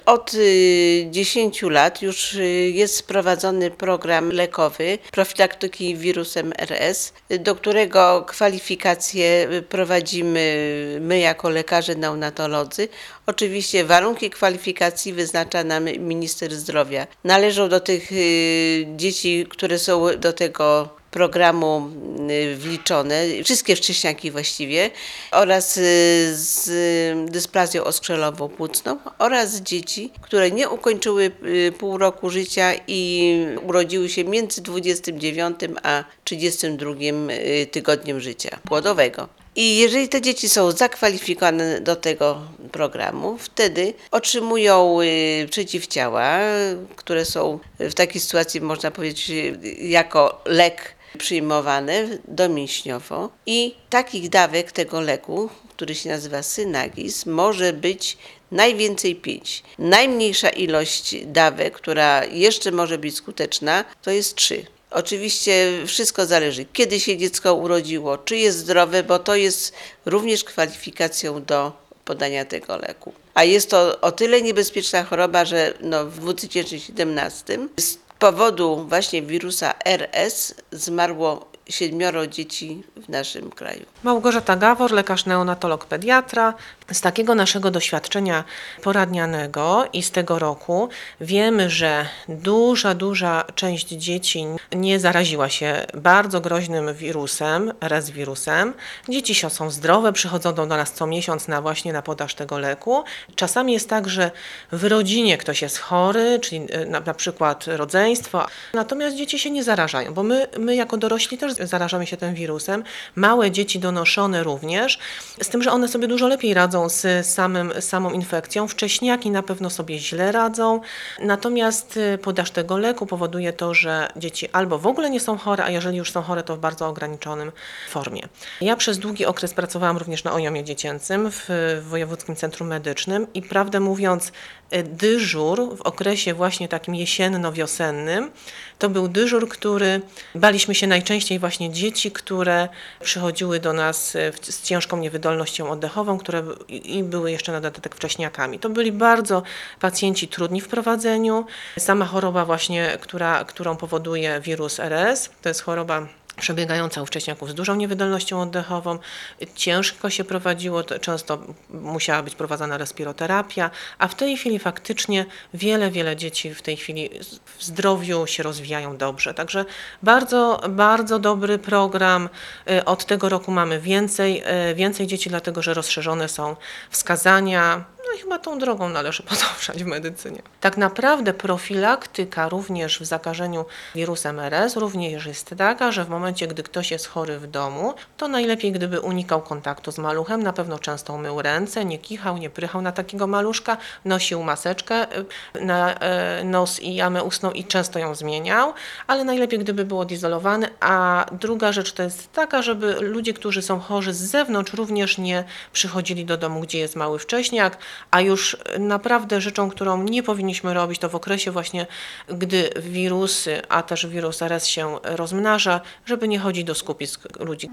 Od 10 lat już jest prowadzony program lekowy profilaktyki wirusem RS, do którego kwalifikacje prowadzimy my jako lekarze neonatolodzy. Oczywiście warunki kwalifikacji wyznacza nam minister zdrowia. Należą do tych dzieci, które są do tego programu wliczone, wszystkie wcześniaki właściwie, oraz z dysplazją oskrzelową płucną oraz dzieci, które nie ukończyły pół roku życia i urodziły się między 29 a 32 tygodniem życia płodowego. I jeżeli te dzieci są zakwalifikowane do tego programu, wtedy otrzymują przeciwciała, które są w takiej sytuacji, można powiedzieć, jako lek przyjmowane domięśniowo i takich dawek tego leku, który się nazywa Synagis, może być najwięcej 5. Najmniejsza ilość dawek, która jeszcze może być skuteczna, to jest 3. Oczywiście wszystko zależy, kiedy się dziecko urodziło, czy jest zdrowe, bo to jest również kwalifikacją do podania tego leku. A jest to o tyle niebezpieczna choroba, że w 2017 z powodu właśnie wirusa RS zmarło 7 dzieci w naszym kraju. Małgorzata Gawor, lekarz neonatolog pediatra. Z takiego naszego doświadczenia poradnianego i z tego roku wiemy, że duża część dzieci nie zaraziła się bardzo groźnym wirusem, RS wirusem. Dzieci są zdrowe, przychodzą do nas co miesiąc na podaż tego leku. Czasami jest tak, że w rodzinie ktoś jest chory, czyli na przykład rodzeństwo, natomiast dzieci się nie zarażają, bo my jako dorośli też zarażamy się tym wirusem. Małe dzieci donoszone również, z tym, że one sobie dużo lepiej radzą z samą infekcją. Wcześniaki na pewno sobie źle radzą, natomiast podaż tego leku powoduje to, że dzieci albo w ogóle nie są chore, a jeżeli już są chore, to w bardzo ograniczonym formie. Ja przez długi okres pracowałam również na OIOM-ie dziecięcym w Wojewódzkim Centrum Medycznym i prawdę mówiąc dyżur w okresie właśnie takim jesienno-wiosennym to był dyżur, który baliśmy się najczęściej właśnie dzieci, które przychodziły do nas z ciężką niewydolnością oddechową, które i były jeszcze na dodatek wcześniakami. To byli bardzo pacjenci trudni w prowadzeniu. Sama choroba właśnie, którą powoduje wirus RS, to jest choroba przebiegająca u wcześniaków z dużą niewydolnością oddechową. Ciężko się prowadziło, często musiała być prowadzona respiroterapia, a w tej chwili faktycznie wiele dzieci w tej chwili w zdrowiu się rozwijają dobrze. Także bardzo dobry program. Od tego roku mamy więcej dzieci, dlatego że rozszerzone są wskazania. No i chyba tą drogą należy podążać w medycynie. Tak naprawdę profilaktyka również w zakażeniu wirusem RS również jest taka, że w momencie, gdy ktoś jest chory w domu, to najlepiej, gdyby unikał kontaktu z maluchem, na pewno często mył ręce, nie kichał, nie prychał na takiego maluszka, nosił maseczkę na nos i jamę ustną i często ją zmieniał, ale najlepiej, gdyby był odizolowany. A druga rzecz to jest taka, żeby ludzie, którzy są chorzy z zewnątrz, również nie przychodzili do domu, gdzie jest mały wcześniak, a już naprawdę rzeczą, którą nie powinniśmy robić, to w okresie właśnie, gdy wirusy, a też wirus RS się rozmnaża, żeby nie chodzić do skupisk ludzi.